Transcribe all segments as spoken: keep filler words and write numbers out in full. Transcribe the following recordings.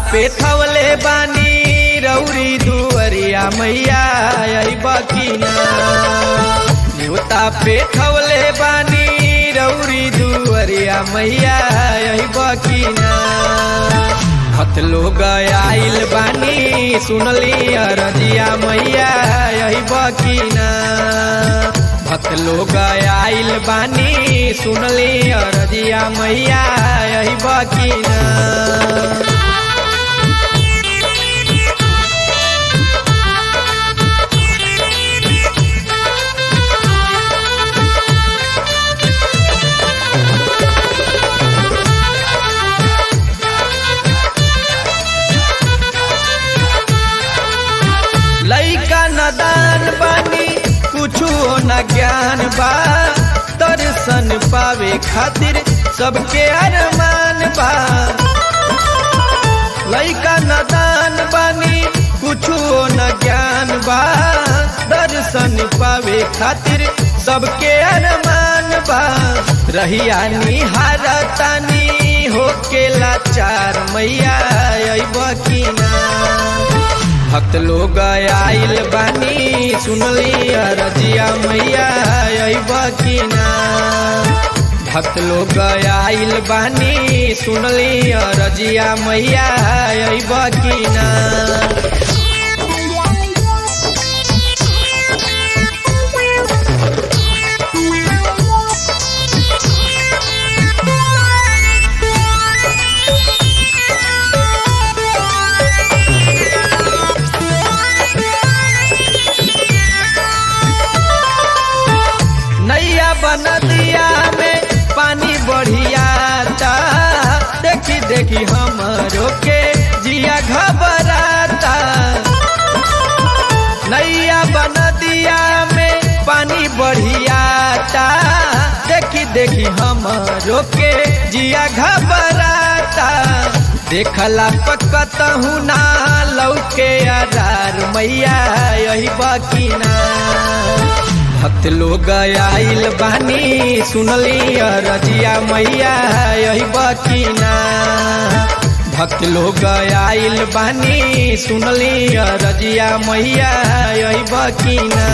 पे थवले बानी रौरी दुअरिया मैया आई बकीना। न्योता पे थवले बानी रौरी दुअरिया मैया आई बकीना। हत लोग आइल बानी सुनली अरजिया मैया आई बकीना। भक्त लोग आइल बानी सुनली अरजिया मैया आई बकीना। लइका नदान बानी कुछो न ज्ञान बा। दर्शन पावे खातिर सबके अरमान बा। लइका नदान बानी कुछो न ज्ञान बा। दर्शन पावे खातिर सबके अरमान बा। रहिया निहारतानी होके लाचार मैया आई बकीना। भक्त लोग आइल बानी सुनली अरजिया मैया आई बकीना। भक्त लोग आइल बानी सुनली अरजिया मैया आई बकीना। नदिया में पानी बढ़ियाता। देखी देखी हमरो के जिया घबराता। नैया बनदिया में पानी बढ़ियाता। देखी देखी हमरो के जिया घबराता। देखला पकतहु ना लौके अरार मैया यही बकीना। भक्त लोग आइल बानी सुनली अरजिया मैया आई बकीना। भक्त लोग आइल बानी सुनली अरजिया मैया आई बकीना।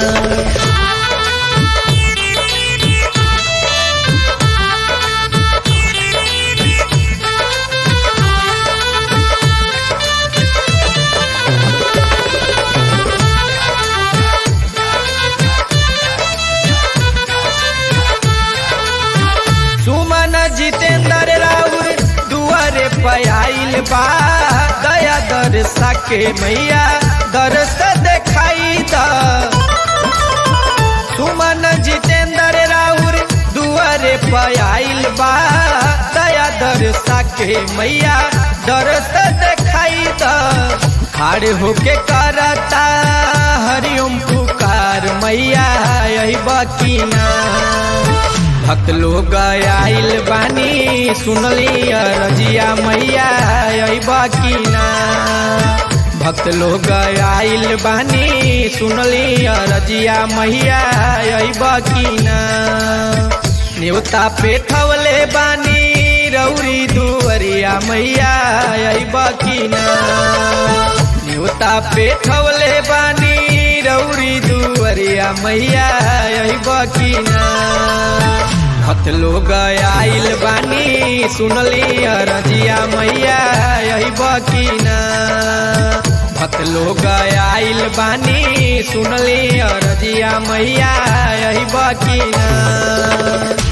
जितेंद्र राउर दुआरे पयाइल बा। दया दरसा के मैया दरस देखाई दा। सुमन जितेंद्र राउर दुआरे पयाइल बा। दया दरसा के मैया दरस देखाई दा। खाड़ होके करता हरिओम पुकार मैया आई बकीना। भक्त लोग आइल बानी सुनली अरजिया मैया आई बकीना। भक्त लोग आइल बानी सुनली अरजिया मैया आई बकीना। न्योता पे थवले बानी रौरी दुअरिया मैया आई बकीना। न्योता पे थवले बानी रौरी दुअरिया मैया आई बकीना। भक्त लोग आइल बानी सुनली अरजिया मैया आई बकीना। भक्त लोग आइल बानी सुनली अरजिया मैया आई बकीना।